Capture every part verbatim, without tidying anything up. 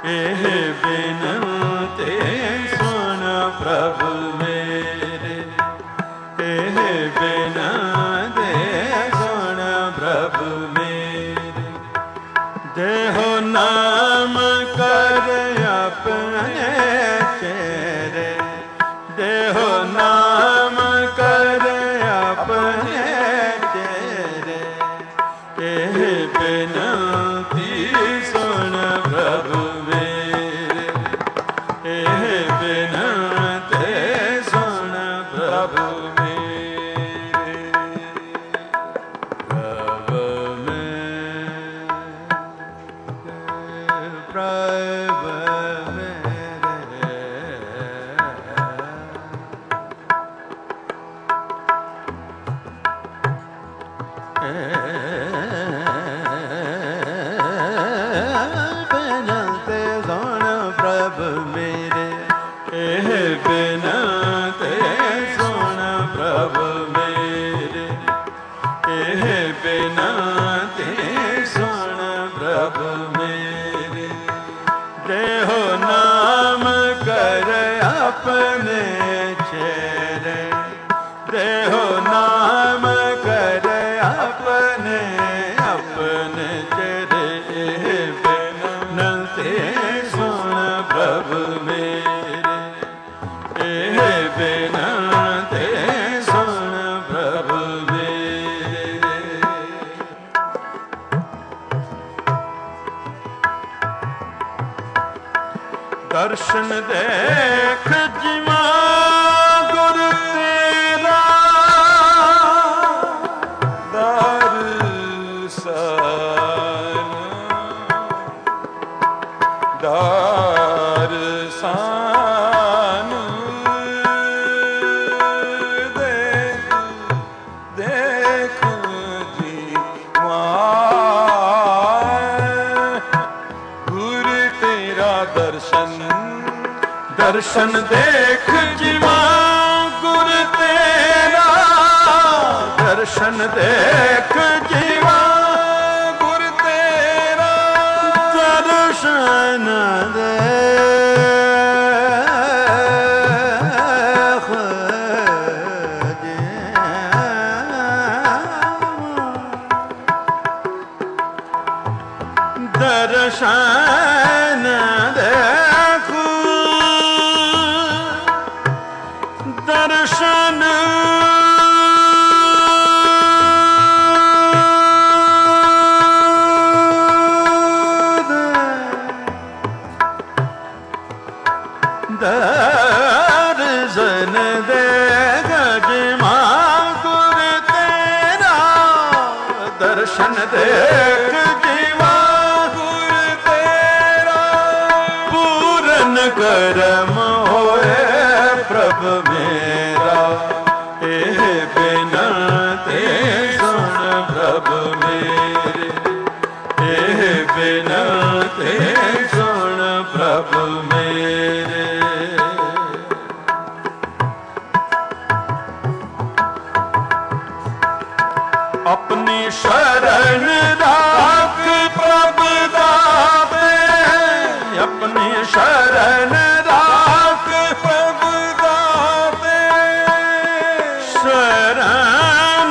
ਇਹ ਬਿਨਤੀ ਸੁਣ ਪ੍ਰਭ ਮੇਰੇ, ਇਹ ਬਿਨਤੀ ਸੁਣ ਪ੍ਰਭ ਮੇਰੇ। ਦੇਹੋ ਨਾਮ ਕਰ ਆਪਣੇ ਚੇਰੇ, ਦੇਹੋ ਨਾਮ ਕਰ ਆਪਣੇ ਚੇਰੇ। ਇਹ ਬਿਨਤੀ ਸੁਣ ਪ੍ਰਭ ਮੇਰੇ, ਇਹ ਬਿਨਤੀ ਸੁਣ ਪ੍ਰਭ ਮੇਰੇ। ਪ੍ਰਭ ਮੇਰੇ, ਪ੍ਰਭ ਮੇਰੇ। ਬਿਨਤੀ ਸੁਣ ਪ੍ਰਭ ਮੇਰੇ, ਇਹ ਬਿਨਤੀ ਸੁਣ ਪ੍ਰਭ ਮੇਰੇ, ਇਹ ਬਿਨਤੀ ਸੁਣ ਪ੍ਰਭ ਮੇਰੇ। ਦੇਹੋ ਨਾਮ ਕਰ ਆਪਣੇ ਚੇਰੇ, ਦੇਹੋ ਨਾਮ ਕਰ ਆਪਣੇ ਆਪਣੇ ਚੇਰੇ। ਇਹ ਬਿਨਤੀ ਸੁਣ ਪ੍ਰਭ ਮੇਰੇ, ਇਹ ਬਿਨਤੀ ਸੁਣ ਪ੍ਰਭ ਮੇਰੇ। ਦਰਸ਼ਨ ਦੇਖ ਜਿਵਾ ਗੁਰ ਤੇਰਾ, ਦਰਸ਼ਨ ਦਰਸ਼ਨ ਦੇਖ ਦੇਖ ਜੀਵਾ ਗੁਰ ਤੇਰਾ ਦਰਸ਼ਨ, ਦਰਸ਼ਨ ਦੇਖ ਜਿਵਾ ਗੁਰ ਤੇਰਾ, ਦਰਸ਼ਨ ਦੇਖ ਜਿਵਾ ਗੁਰ ਤੇਰਾ। ਦਰਸ਼ਨ ਦੇਖ ਜਿਵਾ, ਦਰਸ਼ਨ ਦੇਖ, ਦਰਸ਼ਨ ਦਰਸ਼ਨ ਦੇਖ ਜਿਵਾ ਗੁਰ ਤੇਰਾ, ਦਰਸ਼ਨ ਦੇਖ ਜਿਵਾ ਗੁਰ ਤੇਰਾ। ਪੂਰਨ ਕਰਮ ਹੋਏ ਪ੍ਰਭ ਮੇਰਾ, ਇਹ ਬਿਨਤੀ ਸੁਣ ਪ੍ਰਭ ਮੇਰੇ, ਇਹ ਬਿਨਤੀ ਸੁਣ ਪ੍ਰਭ ਮੇਰੇ। ਆਪਣੀ ਸ਼ਰਨ ਰਾਖ ਪ੍ਰਭ ਦਾਤੇ, ਆਪਣੀ ਸ਼ਰਨ ਰਾਖ ਪ੍ਰਭ ਦਾਤੇ। ਸ਼ਰਨ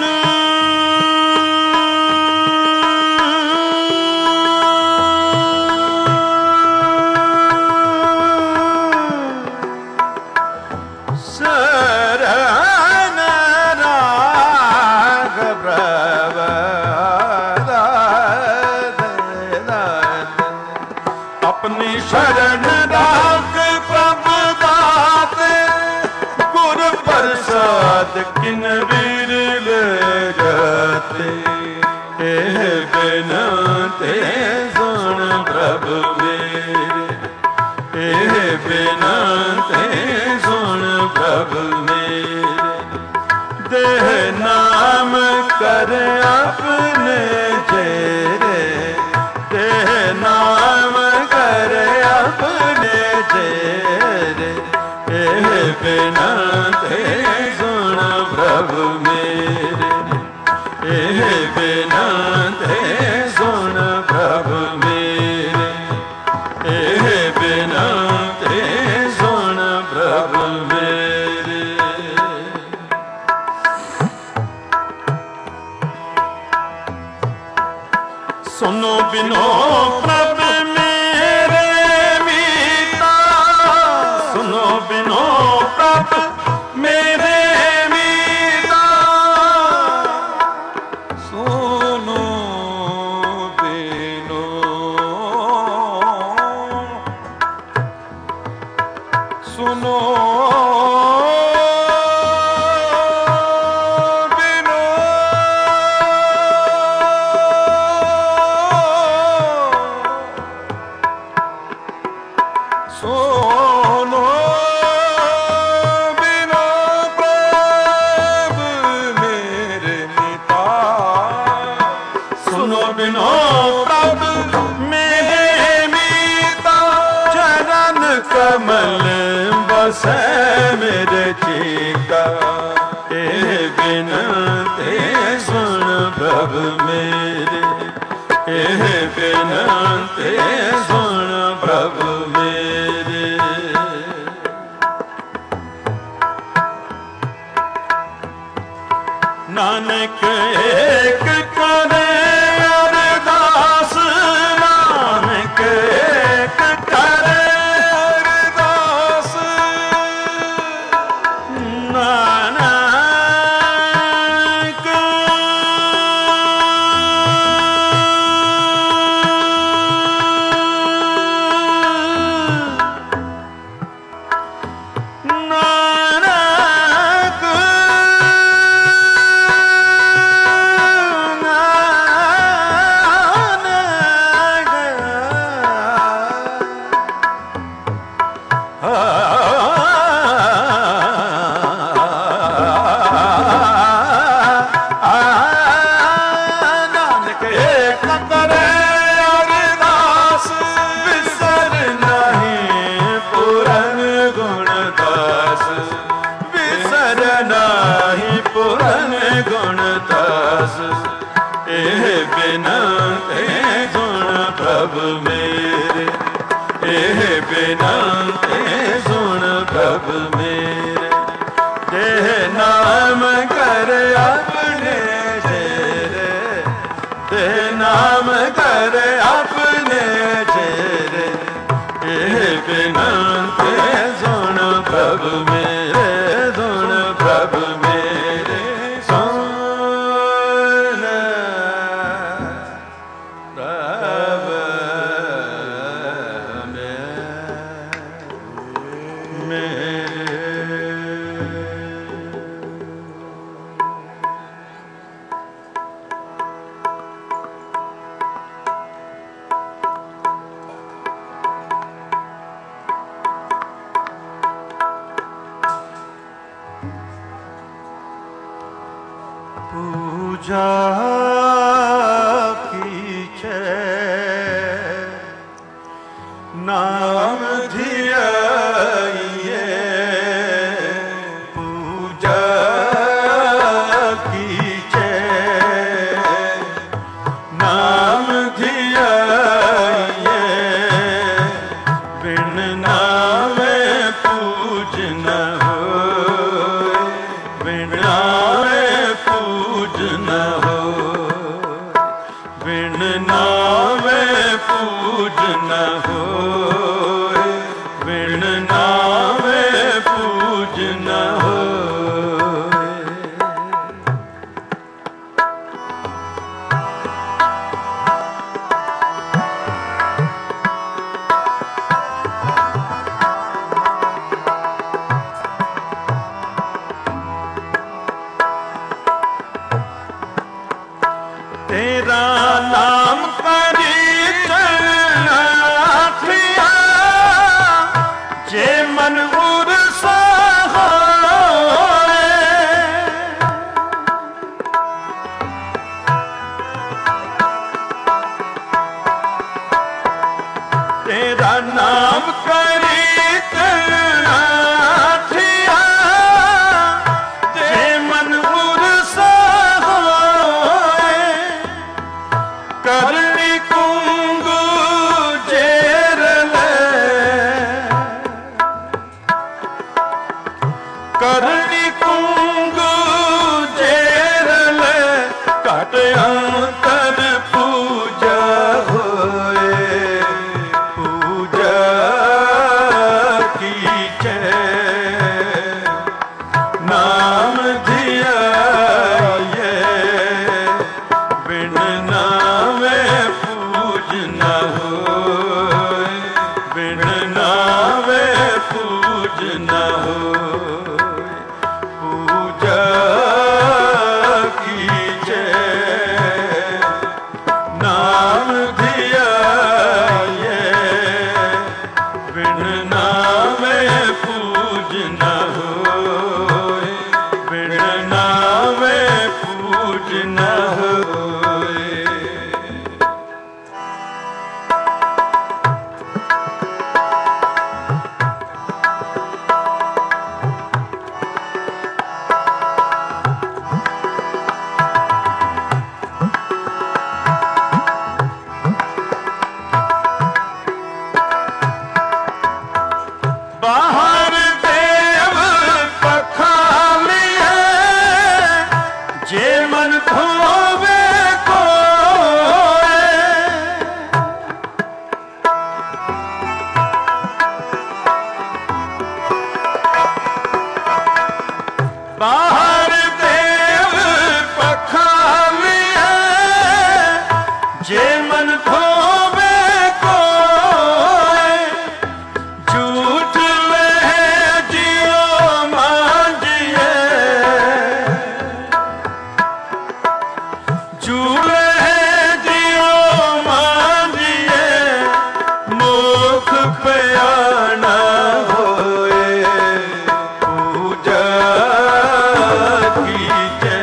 ਸ਼ਰਨ ਰਾਖ ਪ੍ਰਭ ਆਪਣੀ ਸ਼ਰਨ ਰਾਖ ਪ੍ਰਭ ਦਾਤੇ। ਗੁਰ ਪ੍ਰਸਾਦ ਕਿਨ ਵੀਰ ਲੈ ਜਾਤੇ, ਇਹ ਬਿਨਤੀ ਸੁਣ ਪ੍ਰਭ ਮੇਰੇ, ਇਹ ਬਿਨਤੀ ਸੁਣ ਪ੍ਰਭ ਮੇਰੇ। ਦੇਹ ਨਾਮ ਕਰ ਆਪਣੇ ਚੇਰੇ, ਦੇਹ ਨਾਮ ਕਰ ਆਪਣੇ ਚੇਰੇ। ਇਹ ਬਿਨਤੀ ਸੁਣ ਪ੍ਰਭ ਮੇਰੇ, ਇਹ ਬਿਨਤੀ ਸੁਣ ਪ੍ਰਭ ਮੇਰੇ, ਇਹ सुनो बिनो प्रभ मेरे मीता, सुनो बिनो प्रभ मेरे मीता, सुनो बिनो सुनो कमल बसे मेरे चित्ता, ए बिनते सुन प्रभु मेरे, ए बिनते सुन प्रभु मेरे। नानक एक करे अरदास, नानक एक करे प्रभु मेरे, एह बिनते सुन प्रभु मेरे। देह नाम कर अपने चेरे, देह नाम कर अपने चेरे, एह बिनते सुन प्रभु मेरे, सुन प्रभु मेरे, सुन पूजा कीछे नाम धियाइए, पूजा कीछे नाम धियाइए, बिन नामे पूज न होए, बिन नामे पूज न हो, बिन नामे पूज न हो, बिन नामे पूज न हो। तेरा नाम करी चलना थिया, जे मन उरसा होए, तेरा नाम करी चलना थिया, जे मन उरसा करनी कुंगू जेर ले, करनी कुंगू जेर ले, घट अंतर पूजा मन धोवे कोय, झूठ ले जियो मांझिए, झूले जियो मांझिए, मुख प्याना होए, पूजा कीजे,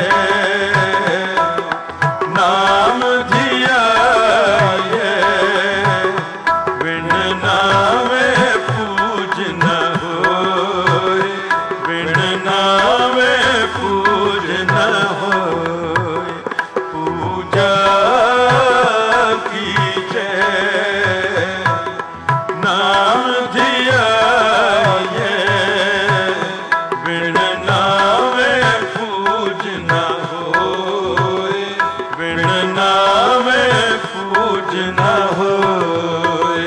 नाम धियाए, बिन नामे पूज न होए, बिन नामे पूज न होए, पूजा कीजे, नाम धियाए, बिन नामे पूज न होए, बिन नामे पूज न होए।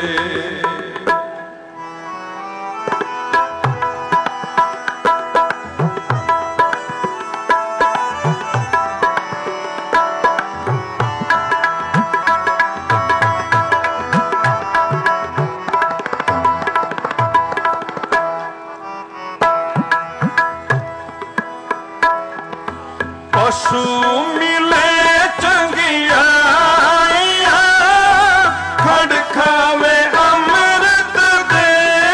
पशु मिले चंगियाइया, खड़ खावे अमृत दे,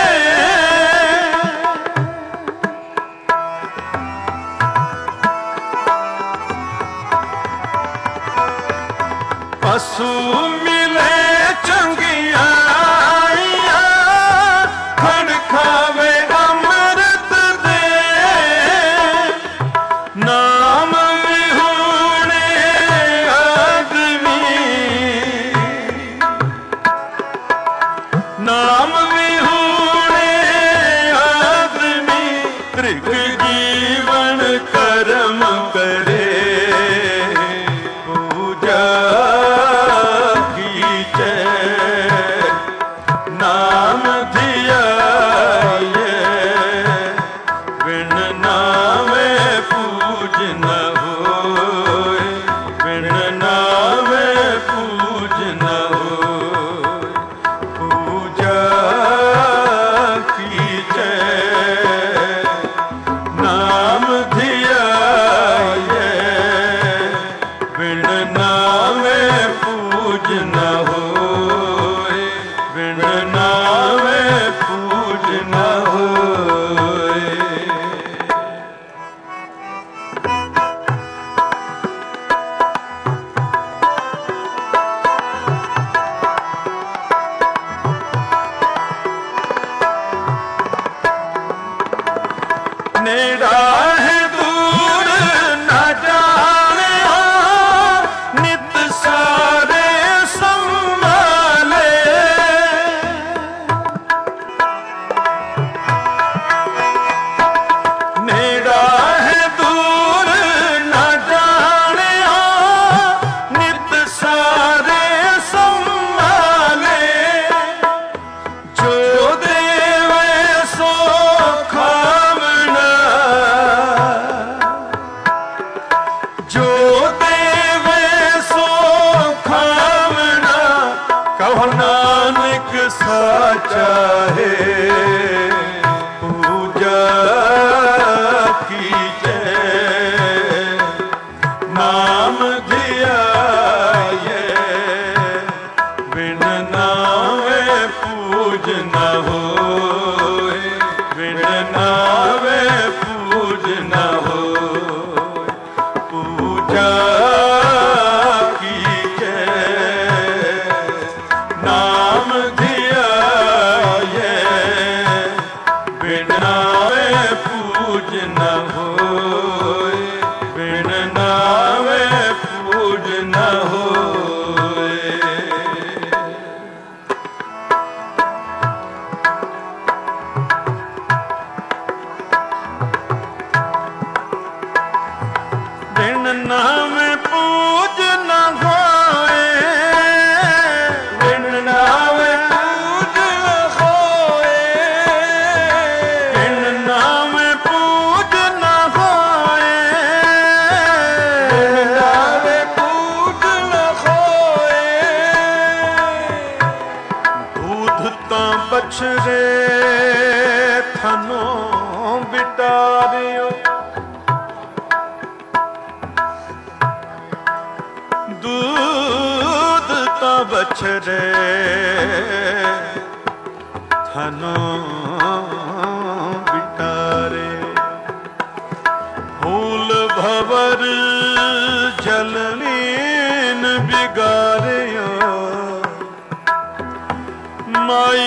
पशु मिले चंगियाइया, खड़ खावे अमृत दे, नाम विहूणे आदमी, नाम विहूणे आदमी, त्रिग जीवन कर्म करे, पूजा कीजे, नाम धियाए, बिन नामे पूज न होए, बिन नामे पूज न होए, पूजा कीजे, नाम धियाए, बिन नामे पूज न होए, बिन नामे पूज न होए। नेड़ा है दूर न जाने हो, नित सारे संभाले, नेड़ा है दूर न जाने हो, नित सारे संभाले, जो देवे सो खावना, जो देवे सो खावना, कहो नानक साचा है, पूजा कीजे, नाम धियाए, बिन नामे पूज न होए, बिन नामे पूज न होए, पूजा कीजे, नाम धियाए, बछरे थनो बिटारियो, दूध ता बछरे थनो बिटारे, फूल भवर जलनीन बिगारियो, माई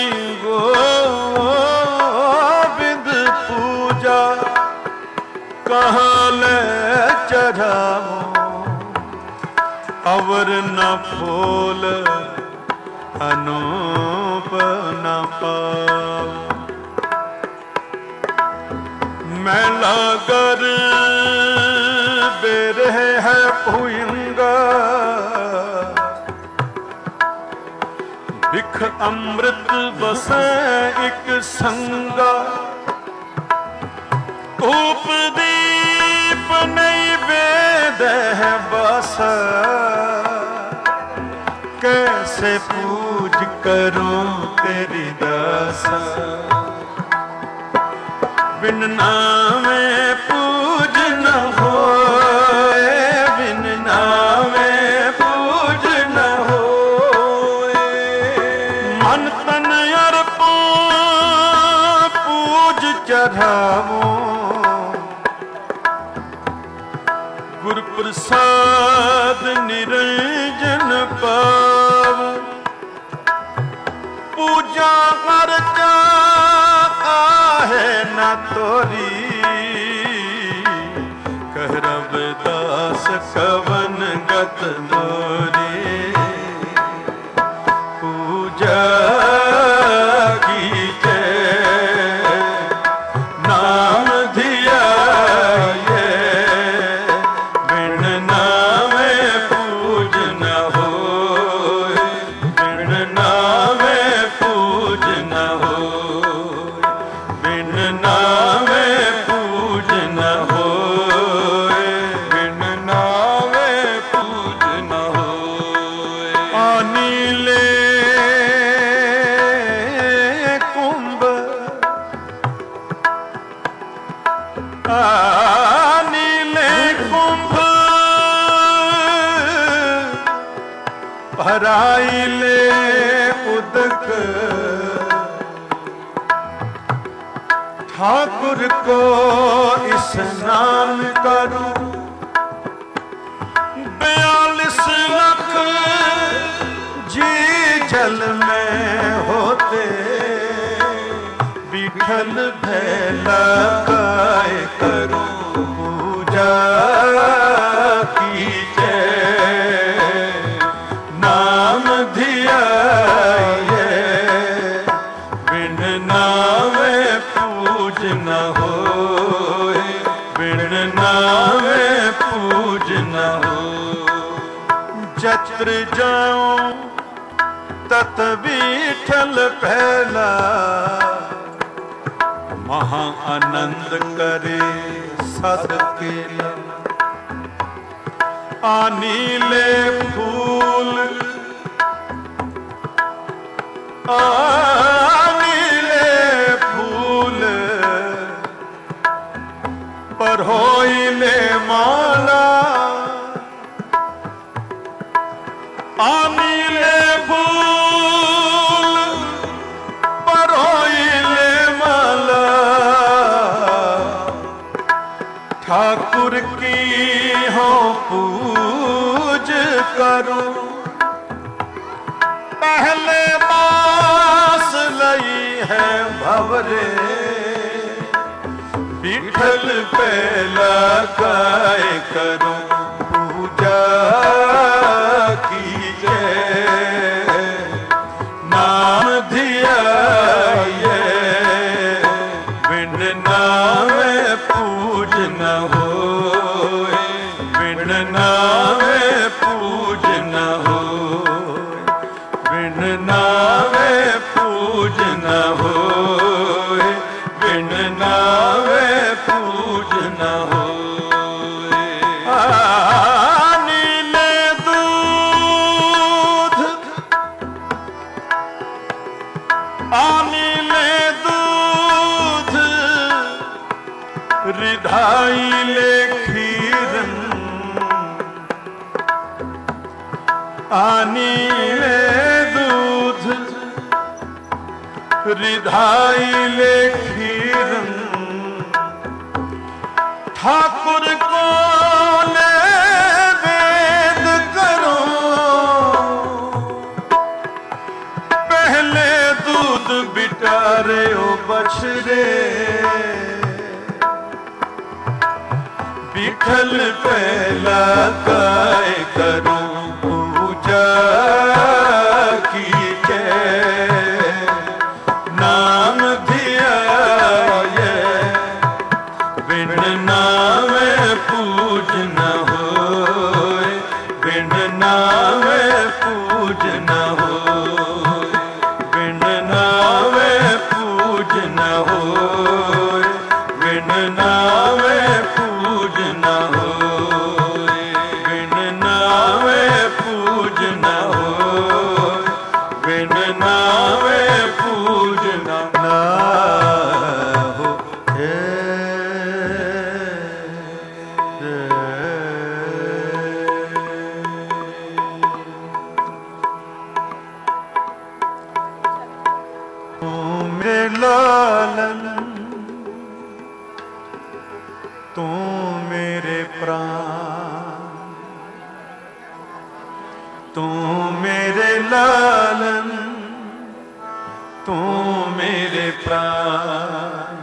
गोविंद पूजा कहाँ ले चढ़ावो, अवर न फूल अनूप न पाओ, मैला गर बेरह है भुयंगा, बिख अमृत बसे एक संगा, धूप दीप नैवेद है बस, कैसे पूज करूं तेरी दास, बिन नामे पूज न होए, बिन नामे पूज न होए, मन तन अर्पण पूज चढ़ावो, गुर प्रसाद निरंजन पावो, पूजा अर्चा आहे न तोरी, कह रविदास कवन गत मोरी, पूजा कीजे नाम धियाए, बिन नामे पूज न होए, बिन नामे पूज न होए, बिन नामे पूज न होए, बिन नामे पूज न होए। अनिले कुंभ अनिले कुंभ भराइले उदक, ठाकुर को स्नान करूं, बयालीस लाख जी जल में होते, विठल भैला काय करूं, पूजा कीजे नाम धियाए, बिन नामे पूज न होए, बिन नामे पूज न होए, जत्र जाऊं तत विठल पहला, महा आनंद करे सद केला, आनीले फूल आनीले फूल पर होइले माला, आनीले फूल पर होइले माला, ठाकुर की हो पूज करूं, पहले बास लई है भवरे, विठल पहला काय करूं, पूजा कीजे नाम धियाए, बिन नामे पूज न होए, बिन नामे पूज न होए, बिन नामे पूज न होए, बिन नामे पूज न होए। आनीले दूध आनी रिधाई ले खीरन आनी ले दूध रिधाई ले खीरन ठाकुर को ले वेद करो पहले दूध बिटारे ओ बछरे विठल पहला काय करूं पूजा की जय नाम धियाए बिन नामे पूज न होए बिन नामे पूज न होए बिन नामे पूज न होए बिन नामे पूज न होए बिन नामे पूज न होए बिन नामे पूज न हो मेरे लालन तू मेरे प्राण तू मेरे लालन तू मेरे प्राण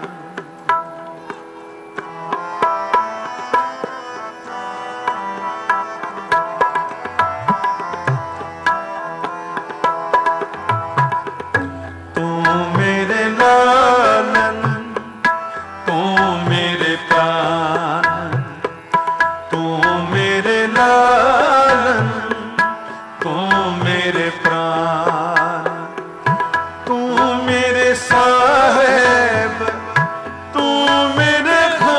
तू मेरे लालन तू मेरे प्राण तू मेरे लालन तू मेरे प्राण तू मेरे साहेब तू मेरे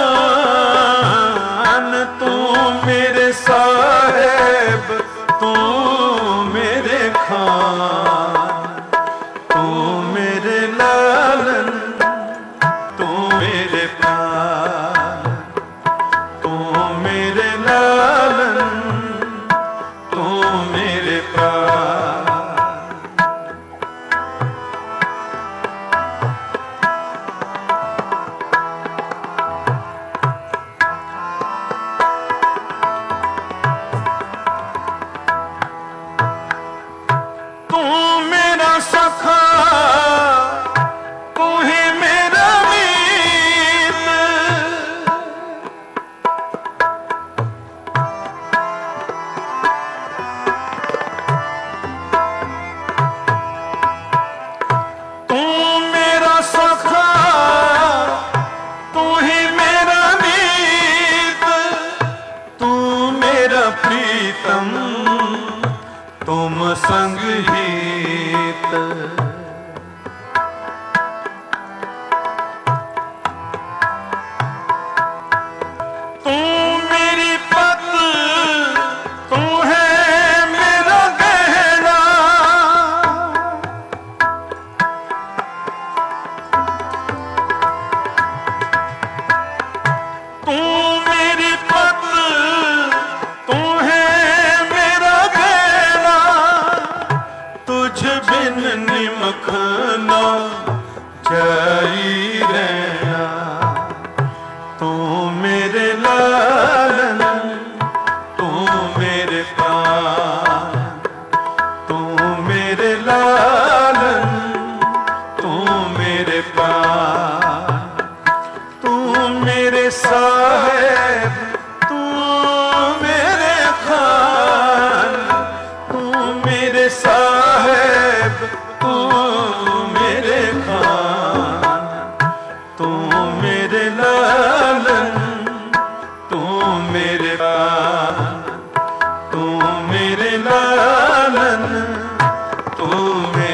खान तू मेरे साहेब तू मेरे खान तू मेरे लालन तू मेरे प्राण तू मेरे लालन तू मेरे प्राण तू मेरा सखा तू ही मेरा मीत तू मेरा सखा तू ही मेरा मीत तू मेरा प्रीतम तुम संग हित तू मेरी पत तू है मेरा गहना तू मेरी पत तू है मेरा गहना तुझ बिन निमख न जाई रहना तू मेरे लालन तू मेरे प्राण तू मेरे लालन तू मेरे प्राण तू मेरे साहेब तू मेरे खान तू मेरे साहेब तू मेरे खान तू मेरे लालन तू मेरे प्राण तू मेरे लालन तू मेरे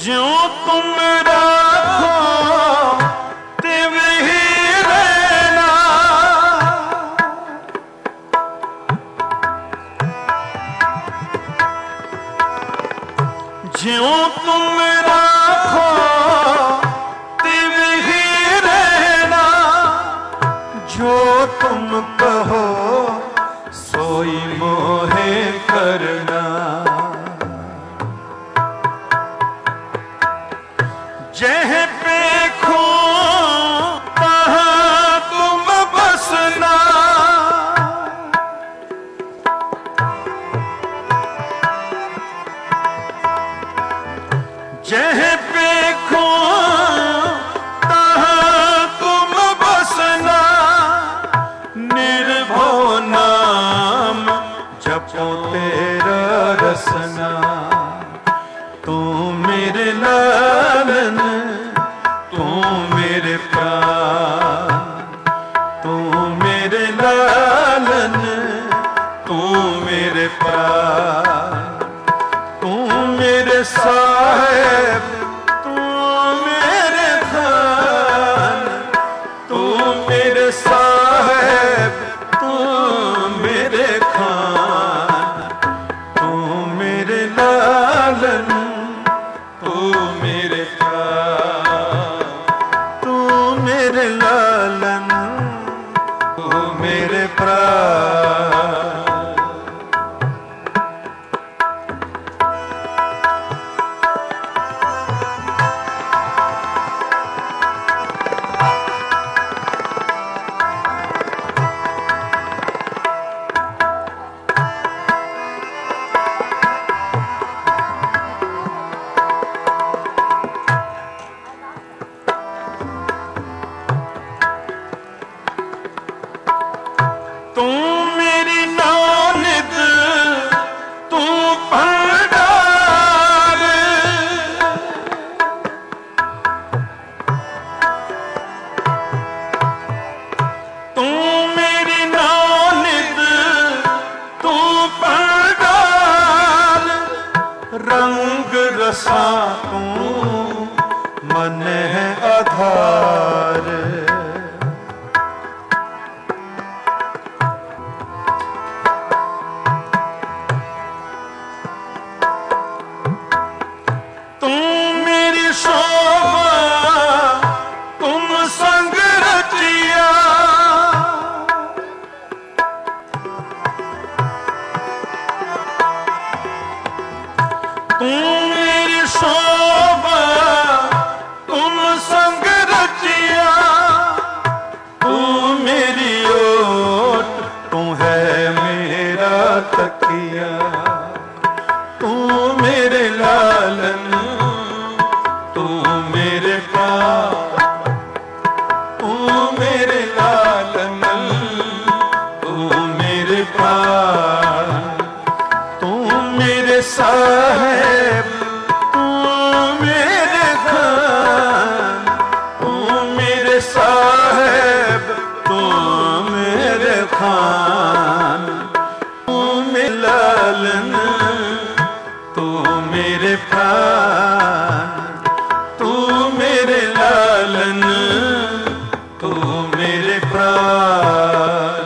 ज्यों तुम राखो तिव ही रहना, ज्यों तुम राखो तिव ही रहना, जो तुम कहो सोई मोहे करना। जह पेखो तहाँ तुम बसना, जह पेखो तहाँ तुम बसना, निर्भो नाम जपो तेरा रसना। तू मेरे लालन तू मेरे प्राण, तू मेरे लालन तू मेरे प्राण, तू मेरे साहेब तू मेरे खान, तू मेरे साहेब तू मेरे खान, तू मेरे लालन तू मेरे प्राण, तू मेरे लालन तू मेरे प्राण। तू मेरी नानिद तू भंडार, तू मेरी नानिद तू भंडार, रंग रसा तू मन है आधार। तू मेरी शोभा तुम संग रचिया, तू मेरी ओट तू है मेरा तकिया, तू मेरे लालन तू मेरे प्राण, तू मेरे लालन तू मेरे प्राण, तू मेरे साहेब तू मेरे खान, तू मेरे साहेब तू मेरे खान, तू मेरे लालन तू मेरे प्राण, तू मेरे लालन तू मेरे प्राण।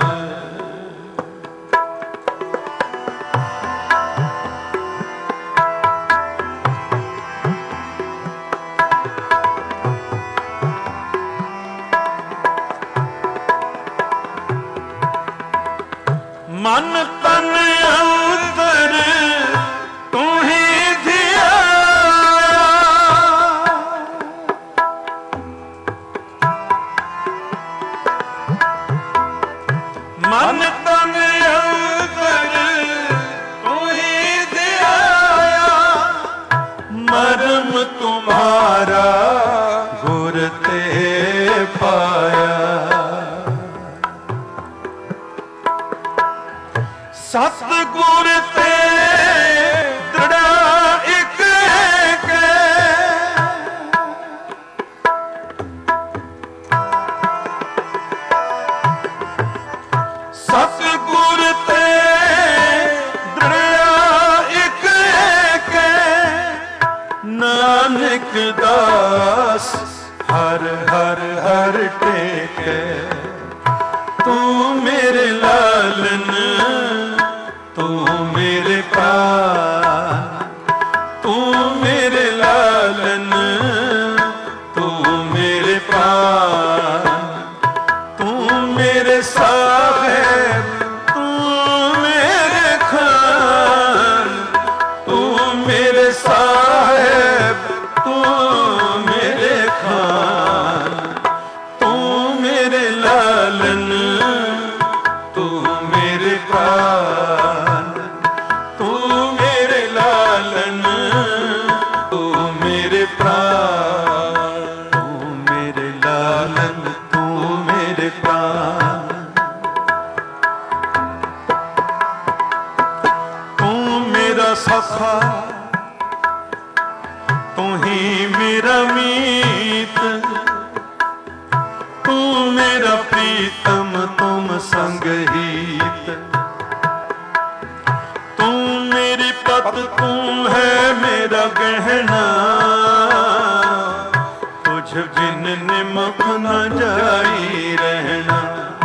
मन तन अंतर तू ही धियाया, मन तन अंतर तू ही धियाया, मरम तुम्हारा गुर ते पाया। सतगुर ते दृढ़ा एक एक, सतगुर ते दृढ़ा एक एक, नानक दास हर हर हर टेके। तू मेरे लालन तू मेरे प्राण, तू मेरे लालन तू मेरे प्राण, तू मेरे साहिब तू मेरे खान, तू मेरे साहिब तू मेरे खान, तू मेरे लालन तू मेरे प्राण, तू मेरे लालन तू मेरे प्राण, तू मेरे लालन तू मेरे प्राण। तू मेरा सखा तू ही मेरा मीत, तू मेरा प्रीतम तुम संग हित, तू मेरी पत तू है मेरा गहना, तुझ बिन निमक न जाई रहना।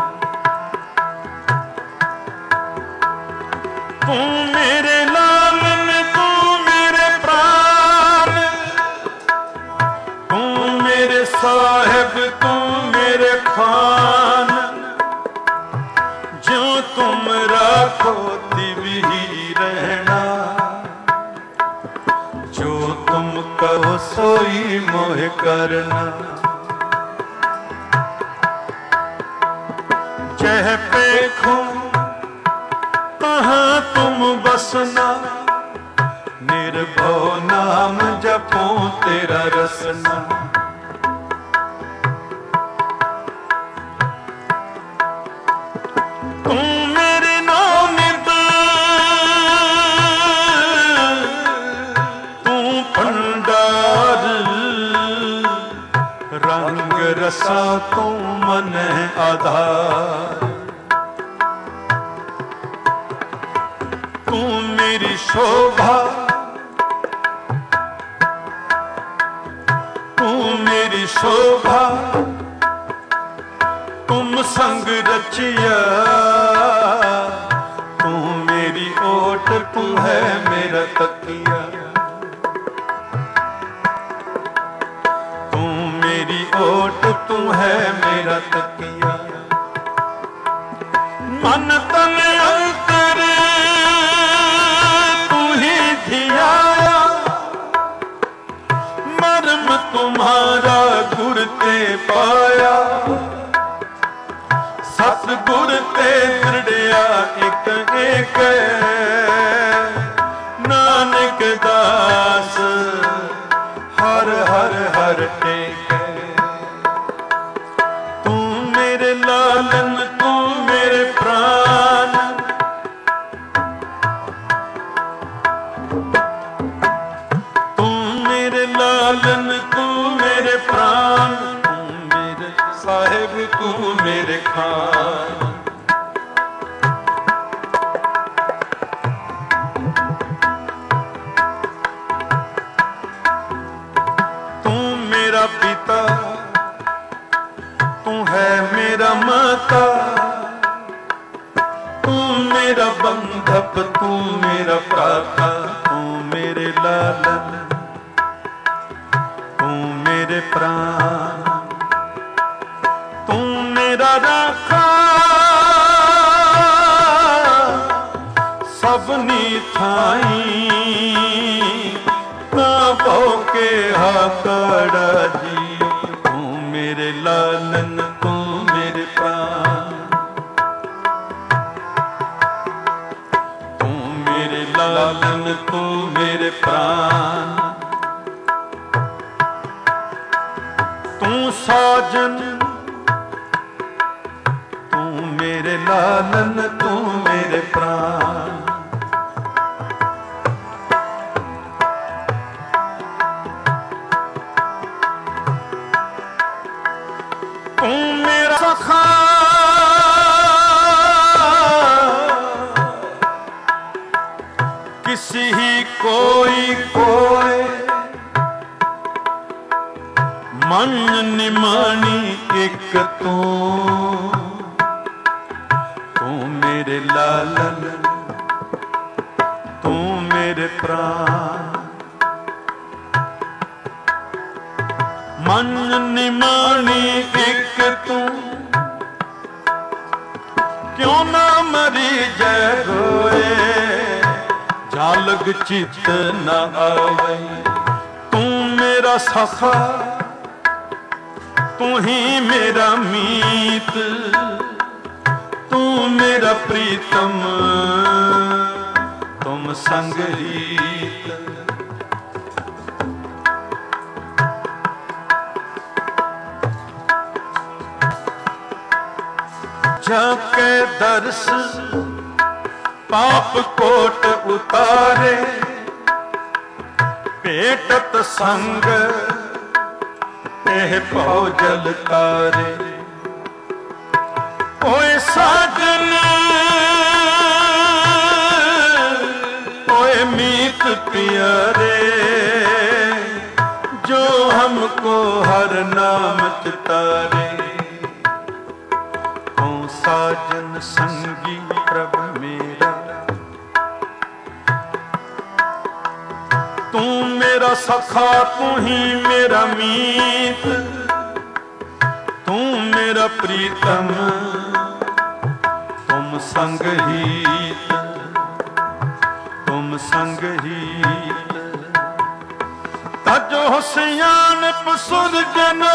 तू मेरे लालन तू मेरे प्राण, तू मेरे साहिब तू मेरे खान, जो तुम राखो तिवही रहना, जो तुम कहो सोई मोह करना। जह पेखो कहाँ तुम बसना, निर्भव नाम जपो तेरा रसना। तू मेरे नौनित तू भंडार, रंग रसा तू मन आधार। तू मेरी शोभा तू मेरी शोभा, तुम संग रचिया, तू मेरी ओट तू है मेरा तकिया, तू मेरी ओट तू है मेरा तकिया। मन तन अंतर तू ही धियाया, मर्म तुम्हारा गुर ते पाया, सतगुर ते दृढ़िया एक एक, नानक दास हर हर हर टेके। तू मेरे लालन तू मेरे प्राण, तू मेरे लालन तू मेरे प्राण, तू मेरे साहिब तू मेरे खान। तू मेरा पिता तू है मेरा माता, तू मेरा बंधप तू मेरा भ्राता, तू मेरे लालन तू मेरे प्राण, तू मेरा राखा सबनी थाई, ना भौके हाकड़ा जी। तू मेरे लालन तू मेरे प्राण, तू मेरे लालन तू मेरे प्राण, तू साजन तू मेरे लालन तू मेरे प्राण। तू मेरा सखा किसी ही कोई कोई मन निमानी एक तू, तू मेरे लालन, तू मेरे प्राण। मन निमानी एक तू, क्यों ना मरी जय रोए, जालग चित न आवे। तू मेरा सखा, तू ही मेरा मीत, तू मेरा प्रीतम, तुम संगीत। जाके दर्श पाप कोट उतारे, पेटत संग एह भौजल तारे। ओए साजन, ओए मीत प्यारे, जो हमको हर नाम चितारे। तू साजन संगी प्रभ मेरा, तू मेरा सखा, तू ही मेरा मीत, तू मेरा प्रीतम, तुम संगहीत, तुम संगहीत। तजो सियानप सुरजना,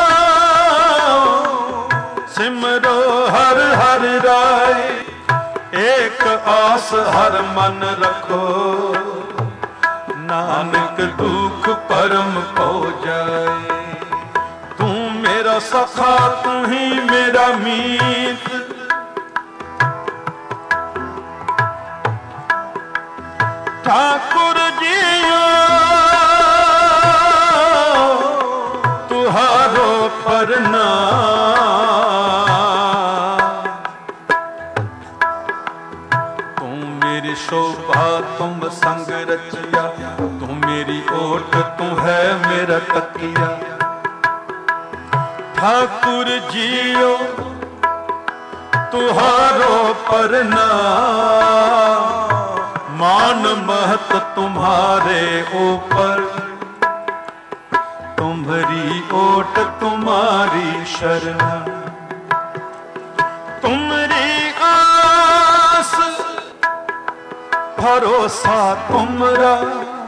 सिमरो हर हर राय। एक आस हर मन रखो, नानक दुख परम पो जाए। तू मेरा सखा, तू ही मेरा मीत, ठाकुर जियो तुहारो प्रणाम। तू मेरी शोभा तुम संग रचिया, तू मेरी ओट तू है मेरा तकिया। ठाकुर जियो तुहारो प्रणाम, मान महत तुम्हारे ऊपर, तुम्हारी ओट तुम्हारी शरण। तुम्हारी आस भरोसा तुमरा,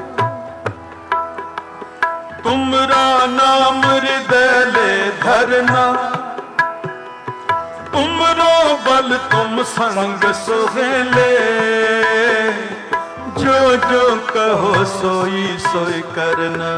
तुमरा नाम हृदय ले धरना। तुमरो बल तुम संग सुहेले, जो जो कहो सोई सोई करना।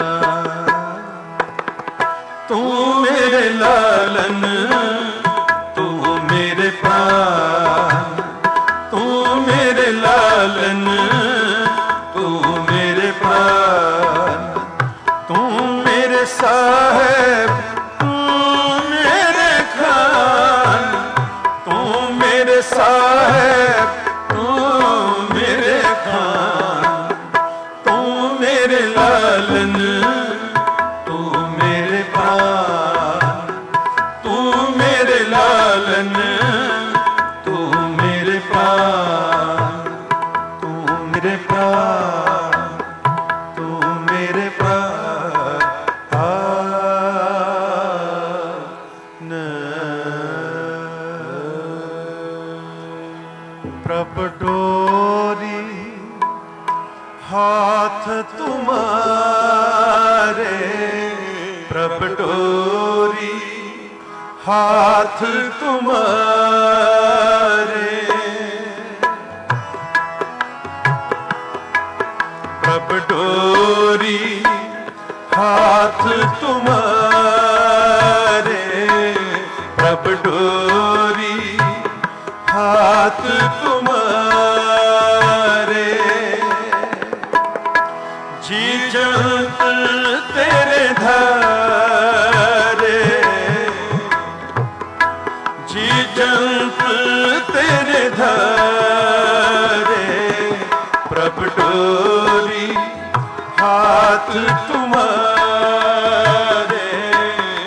तू मेरे लालन, तू मेरे प्राण, तू मेरे लालन, तू मेरे प्राण। तू मेरे साहेब, तू मेरे खान, तू मेरे साहेब, तू मेरे खान। तू मेरे लालन, तू मेरे प्राण, तू मेरे लालन, तू मेरे प्राण, तू मेरे प्राण, तू मेरे प्राण। प्रभ डोरी हाथ तुम्हारे, प्रभ डोरी हाथ तुम्हारे। प्रभ डोरी हाथ तुम्हारे, प्रभ डोरी हाथ तुम्हारे। जी जंत तेरे धारे, जी जंत तेरे धारे। प्रभ डोरी हाथ तुम्हारे,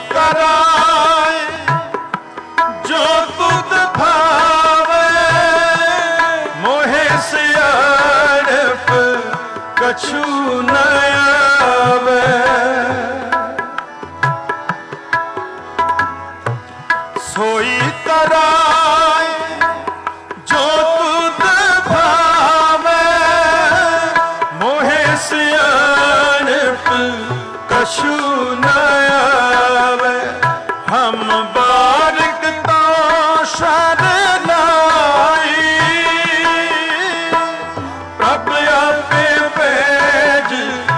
कराए जो तुद भावे, मोहे सियाड़प कछु न आवे। सोई कराए जो तुद भावे, मोहे सियाड़प कछु न आवे। हम बारिक तो शरनाई, प्रभ आपे पेज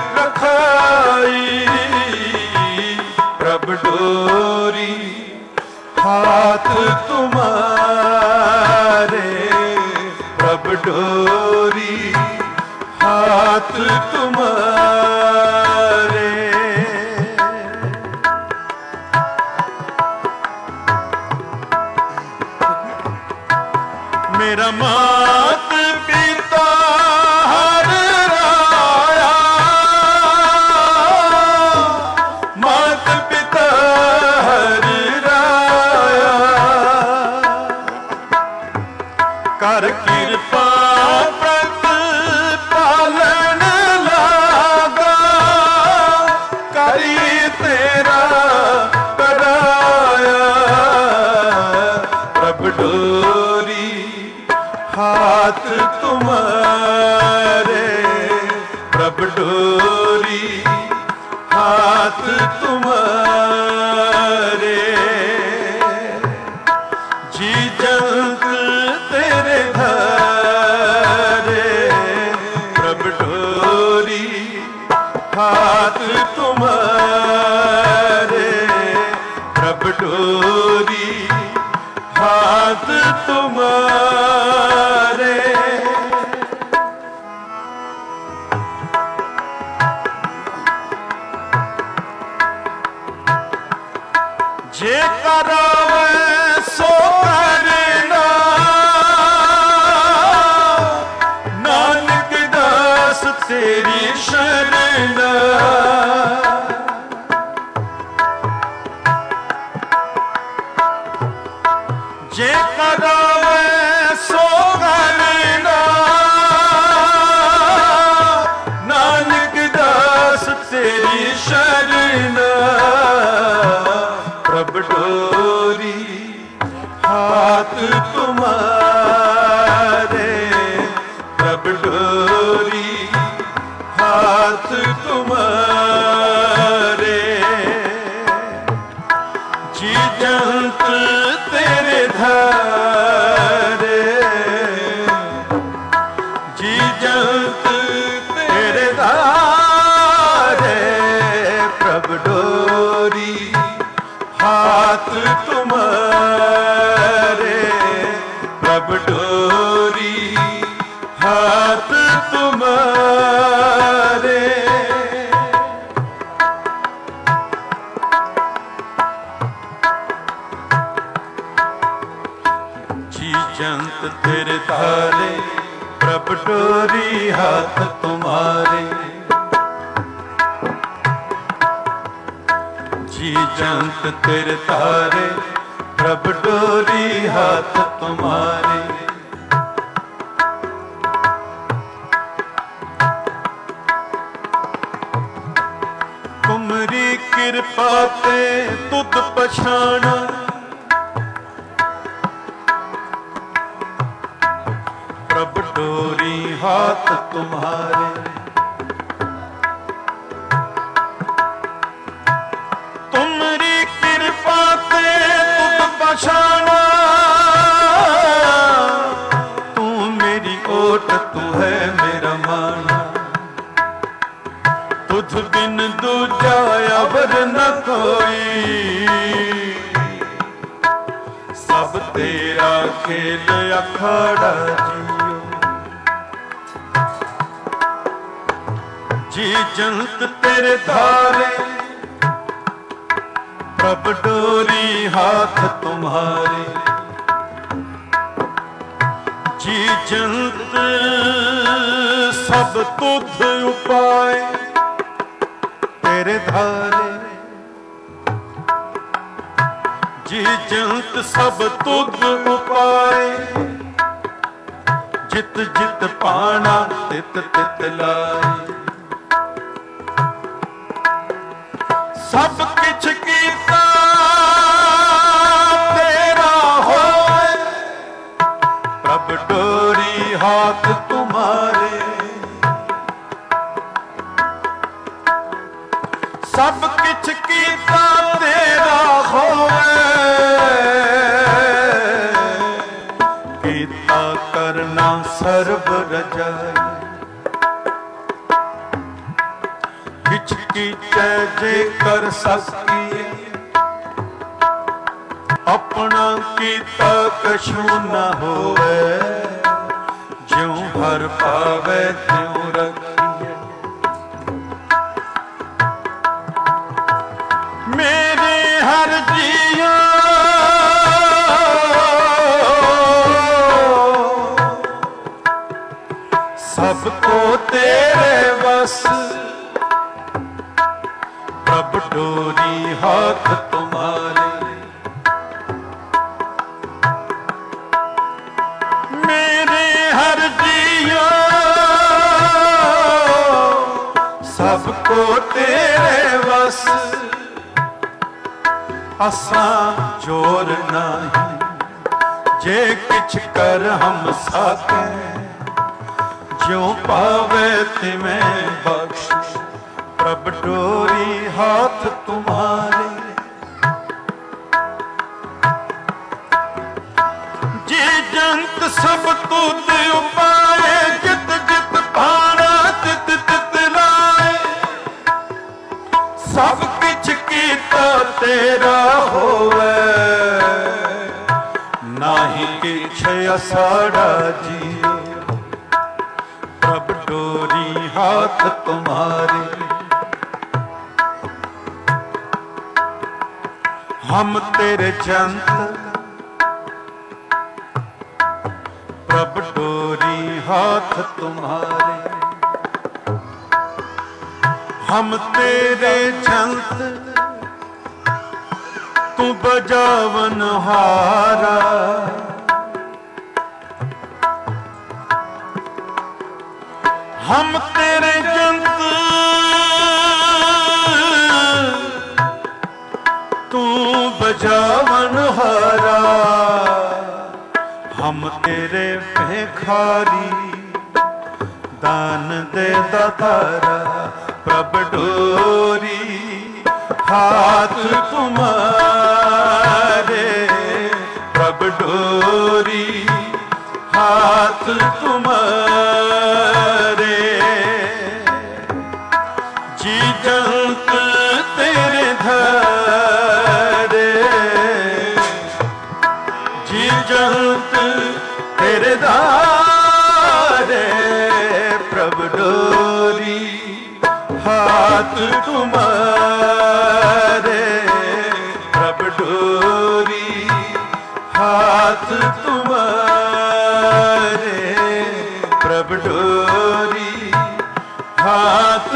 रखाई। प्रभ डोरी हाथ तुम्हारे, प्रभ डोरी हाथ तुम्हारे। मेरा मात पिता हर राया, मात पिता हर राया। कर कृपा प्रत पालन लागा, करी तेरा कराया। प्रभ डोरी हाथ तुम्हारे, प्रभ डोरी हाथ तुम्हारे। जी जंत तेरे धारे, प्रभ डोरी हाथ तुम्हारे, प्रभ डोरी हाथ तुम्हारे। जे करावे सो करना, नानक दास तेरी शरणा। जे करावे सो करना, नानक दास तेरी शरणा। प्रभ डोरी हाथ तुम्हारे, प्रभ डोरी हाथ तुम्हारे। जी जंत तेरे धारे, जी जंत तेरे धारे। प्रभ डोरी हाथ तुम्हारे, प्रभ डोरी हाथ तुम्हारे। जी जंत तेरे धारे, प्रभ डोरी हाथ तुम्हारे। जी जंत तेरे तारे, प्रभ डोरी हाथ तुम्हारे। तुमरी कृपा ते तुद पछाना, प्रभ डोरी हाथ तुम्हारे। तुमरी कृपा ते तुद पछाना, तू मेरी ओट तू है मेरा माना। तुझ बिन दूजा अवर न कोई, सब तेरा खेल अखाड़ा जियो। जी जंत तेरे धारे, प्रभ डोरी हाथ तुम्हारे। जी जंत सब तुध उपाय तेरे धारे। जी जंत सब तुद उपाय, जित जित पाना तित तित लाए। सब किछ कीता तेरा होए, प्रभ डोरी हाथ तुम्हारे। सब किछ कीता तेरा होए, कीता करना सर्ब रजाई। किछ कीचै जे कर सकिए, अपना कीता कछु न होवे। ज्यों हर पावै त्यों रखिए, मेरे हर जिया सबको तेरे बस। प्रभ डोरी हाथ तुम्हारे, मेरे हर जिया सबको तेरे बस। असा जोर नहीं जे किछ कर हम साके, ज्यों पावे तिवें बख्श। प्रभ डोरी हाथ तुम्हारे, जी जंत सब तुद उपाय, जित जित पाना तित तित लाए। सब किछ कीता तेरा होवे, नाहि किछ असाड़ा जियो। प्रभ डोरी हाथ तुम्हारे, हम तेरे जंत। प्रभ डोरी हाथ तुम्हारे, हम तेरे जंत। तू बजावन हारा, हम तेरे जंत। तू बजावन हारा, हम तेरे भिखारी। दान दे दातारा, प्रभ डोरी हाथ तुम्हारे। प्रभ डोरी हाथ तुम्हारे, जी जंत तेरे धारे। जी जंत तेरे धारे, प्रभ डोरी हाथ तुम्हारे। प्रभ डोरी हाथ तुम्हारे, प्रभ डोरी हाथ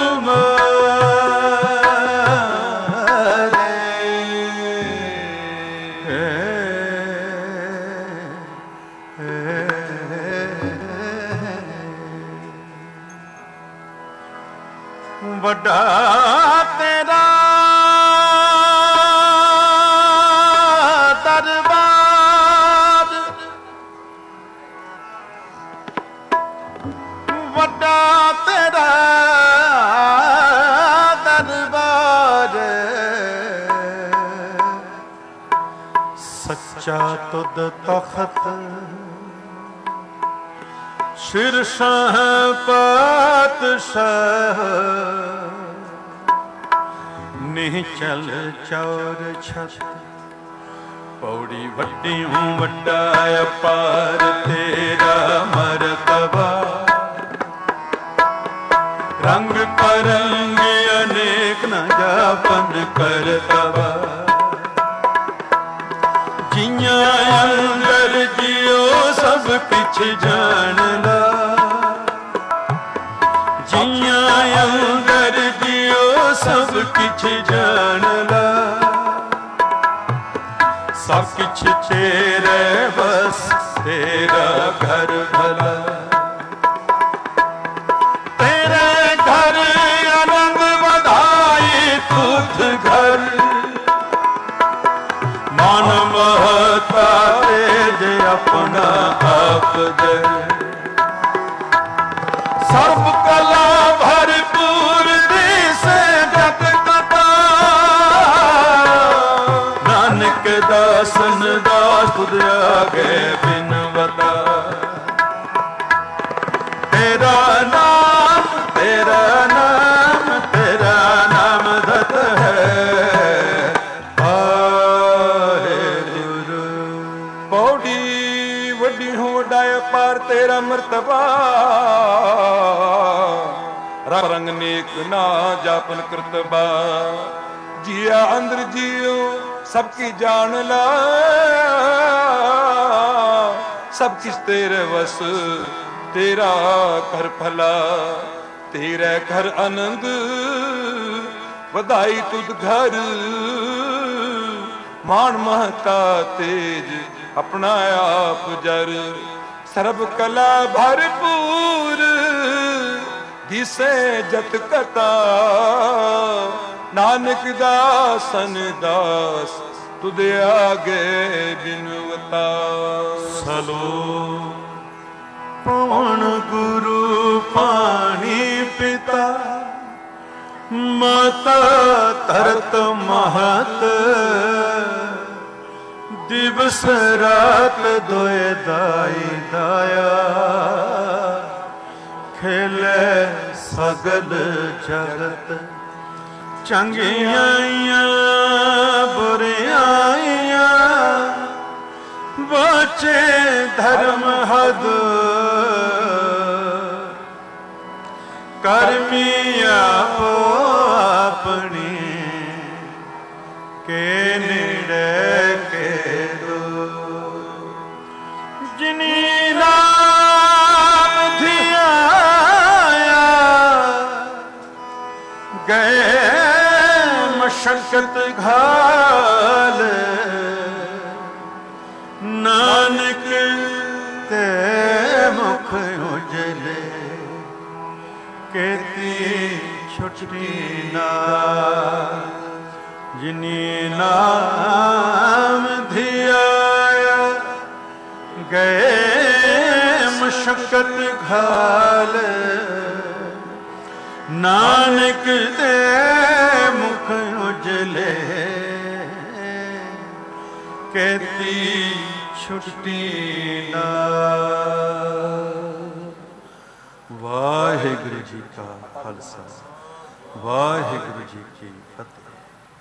तुम्हारे। वड्डा तेरा दरबार, वड्डा तेरा दरबार। सच्चा तुद तखत, शिरशाह पातशाह। निचल चौर छत, पौड़ी वड्डी हूँ वड्डा अपार तेरा मरतबा। रंग परंग अनेक न जापन करतबा। जिया अंदर जियो सब किछ जान ला। जिया अंदर जियो सब किछ जान ला। सब किछ तेरे बस, तेरा घर भला। तेरे घर आनंद बधाई तुझ घर, मान महता तेज अपना आप दे। सर्व कला भरपूर दिसे जग कथा, नानक दासन दास तुझ आगे बिनवता। तेरा नाम तेरा नाम तेरा नाम धत है, पौड़ी वड्डी हो वडाया पार तेरा मर्तबा। रंग नेक ना जापन कृतबा, जिया अंदर जियो सबकी जान ला। सब किस तेरे वस, तेरा कर भला। तेरे घर आनंद बधाई तुझ घर, मान महता तेज अपना आप जर। सर्व कला भरपूर दिसे जत कथा, नानक दासन दास तुझ आगे बिनवता। सलोक पवन गुरु पानी पिता, माता तरत महत। दिवस रात दोए दाई दाया, खेले सगल जगत। चंगियाइयां बुरियाइयां, बचे धर्म हद। कर्मी आपो अपनी, के नेड़े के दो। जिनी नाम धियाया, गए मशक्कत घाल। नानक ते मुख उजले, केती छुट्टी ना। जिनी नाम धियाया, गए मशक्कत घाल। नानक दे मुख उजले, केती छुट्टी ना। वाहिगुरु जी का खालसा, वाहिगुरु जी की फतेह।